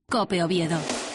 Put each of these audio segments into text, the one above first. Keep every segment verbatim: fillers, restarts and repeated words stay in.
COPE Oviedo.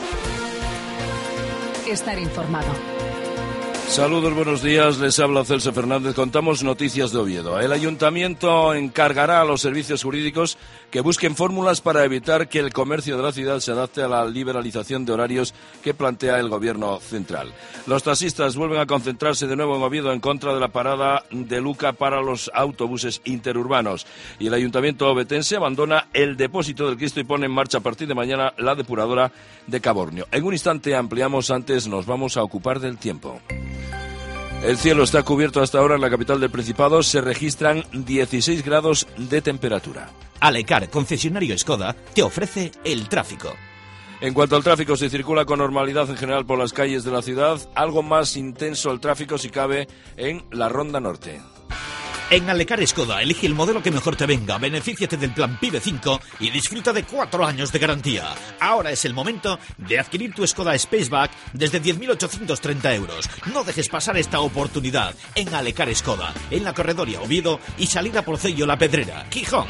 Estar informado. Saludos, buenos días, les habla Celso Fernández. Contamos noticias de Oviedo. El Ayuntamiento encargará a los servicios jurídicos que busquen fórmulas para evitar que el comercio de la ciudad se adapte a la liberalización de horarios que plantea el Gobierno central. Los taxistas vuelven a concentrarse de nuevo en Oviedo en contra de la parada de Luca para los autobuses interurbanos. Y el Ayuntamiento ovetense abandona el depósito del Cristo y pone en marcha a partir de mañana la depuradora de Cabornio. En un instante ampliamos, antes nos vamos a ocupar del tiempo. El cielo está cubierto hasta ahora en la capital del Principado. Se registran dieciséis grados de temperatura. Alecar, concesionario Skoda, te ofrece el tráfico. En cuanto al tráfico, se circula con normalidad en general por las calles de la ciudad. Algo más intenso el tráfico, si cabe, en la Ronda Norte. En Alecar Skoda, elige el modelo que mejor te venga, benefíciate del plan PIBE cinco y disfruta de cuatro años de garantía. Ahora es el momento de adquirir tu Skoda Spaceback desde diez mil ochocientos treinta euros. No dejes pasar esta oportunidad en Alecar Skoda, en la Corredoria Oviedo y salida por Cello La Pedrera, Gijón.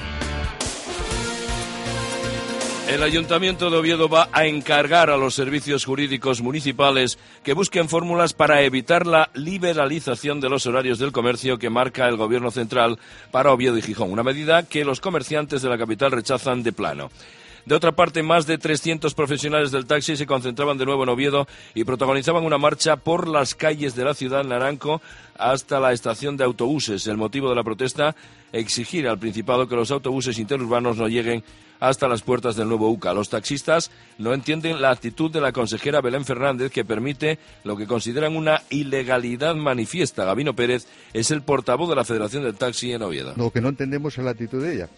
El Ayuntamiento de Oviedo va a encargar a los servicios jurídicos municipales que busquen fórmulas para evitar la liberalización de los horarios del comercio que marca el Gobierno central para Oviedo y Gijón, una medida que los comerciantes de la capital rechazan de plano. De otra parte, más de trescientos profesionales del taxi se concentraban de nuevo en Oviedo y protagonizaban una marcha por las calles de la ciudad Naranco hasta la estación de autobuses. El motivo de la protesta, exigir al Principado que los autobuses interurbanos no lleguen hasta las puertas del nuevo U C A. Los taxistas no entienden la actitud de la consejera Belén Fernández, que permite lo que consideran una ilegalidad manifiesta. Gabino Pérez es el portavoz de la Federación del Taxi en Oviedo. Lo que no entendemos es la actitud de ella,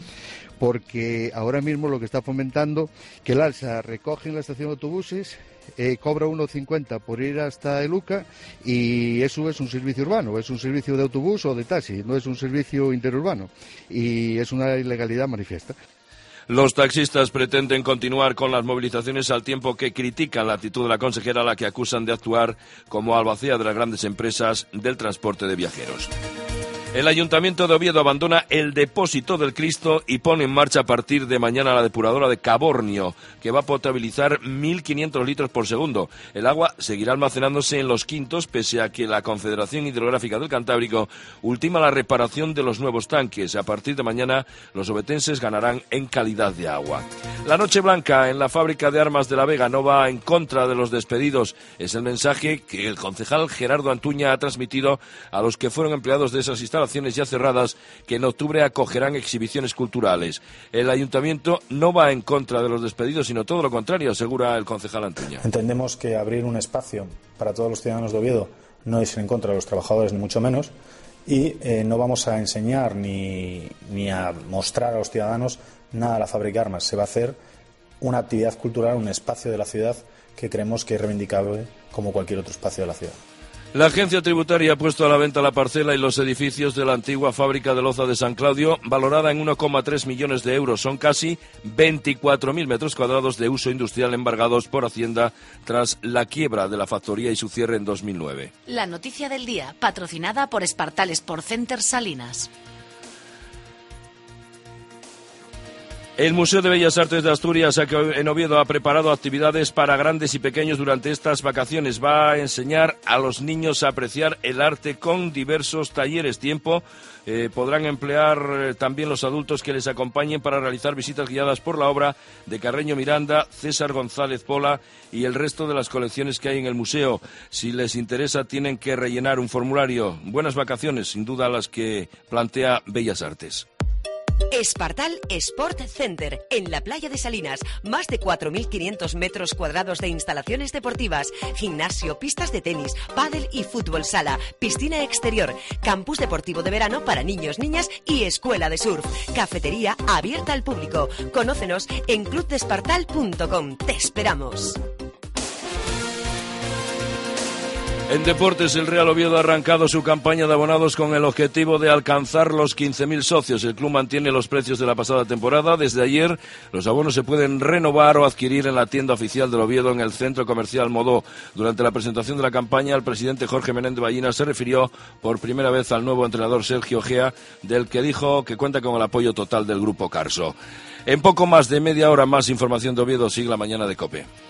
porque ahora mismo lo que está fomentando que el Alsa recoge en la estación de autobuses, eh, cobra uno cincuenta por ir hasta el U C A y eso es un servicio urbano, es un servicio de autobús o de taxi, no es un servicio interurbano y es una ilegalidad manifiesta. Los taxistas pretenden continuar con las movilizaciones al tiempo que critican la actitud de la consejera, a la que acusan de actuar como albacea de las grandes empresas del transporte de viajeros. El Ayuntamiento de Oviedo abandona el depósito del Cristo y pone en marcha a partir de mañana la depuradora de Cabornio, que va a potabilizar mil quinientos litros por segundo. El agua seguirá almacenándose en los quintos, pese a que la Confederación Hidrográfica del Cantábrico ultima la reparación de los nuevos tanques. A partir de mañana, los ovetenses ganarán en calidad de agua. La Noche Blanca en la fábrica de armas de La Vega no va en contra de los despedidos. Es el mensaje que el concejal Gerardo Antuña ha transmitido a los que fueron empleados de esas instalaciones ya cerradas, que en octubre acogerán exhibiciones culturales. El Ayuntamiento no va en contra de los despedidos, sino todo lo contrario, asegura el concejal Antuña. Entendemos que abrir un espacio para todos los ciudadanos de Oviedo no es ir en contra de los trabajadores, ni mucho menos, y eh, no vamos a enseñar ni, ni a mostrar a los ciudadanos nada de la fábrica de armas. Se va a hacer una actividad cultural, un espacio de la ciudad que creemos que es reivindicable como cualquier otro espacio de la ciudad. La agencia tributaria ha puesto a la venta la parcela y los edificios de la antigua fábrica de loza de San Claudio, valorada en uno coma tres millones de euros. Son casi veinticuatro mil metros cuadrados de uso industrial embargados por Hacienda tras la quiebra de la factoría y su cierre en dos mil nueve. La noticia del día, patrocinada por Espartal Sport Center Salinas. El Museo de Bellas Artes de Asturias en Oviedo ha preparado actividades para grandes y pequeños durante estas vacaciones. Va a enseñar a los niños a apreciar el arte con diversos talleres. Tiempo eh, podrán emplear eh, también los adultos que les acompañen para realizar visitas guiadas por la obra de Carreño Miranda, César González Pola y el resto de las colecciones que hay en el museo. Si les interesa, tienen que rellenar un formulario. Buenas vacaciones, sin duda, las que plantea Bellas Artes. Espartal Sport Center, en la playa de Salinas. Más de cuatro mil quinientos metros cuadrados de instalaciones deportivas, gimnasio, pistas de tenis, pádel y fútbol sala, piscina exterior, campus deportivo de verano para niños, niñas y escuela de surf, cafetería abierta al público. Conócenos en club de espartal punto com. Te esperamos. En deportes, el Real Oviedo ha arrancado su campaña de abonados con el objetivo de alcanzar los quince mil socios. El club mantiene los precios de la pasada temporada. Desde ayer, los abonos se pueden renovar o adquirir en la tienda oficial del Oviedo en el Centro Comercial Modó. Durante la presentación de la campaña, el presidente Jorge Menéndez Ballina se refirió por primera vez al nuevo entrenador Sergio Gea, del que dijo que cuenta con el apoyo total del Grupo Carso. En poco más de media hora, más información de Oviedo. Sigue la mañana de COPE.